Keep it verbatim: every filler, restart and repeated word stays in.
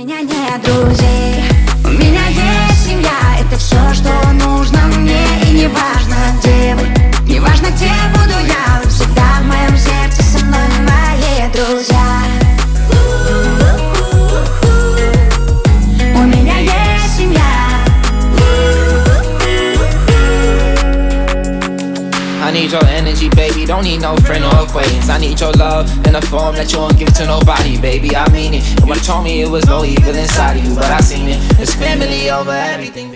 меня нет друзей, у меня есть семья. Это все, что нужно мне. И не важно, где вы, не важно, где буду я. Вы всегда в моем сердце со мной, мои друзья. У меня есть семья. I need your energy, baby, don't need no friend or acquaintance. I need your love in a form that you won't give to nobody, baby, I mean it. No one told me it was no evil inside of you, but I seen it. It's family over everything.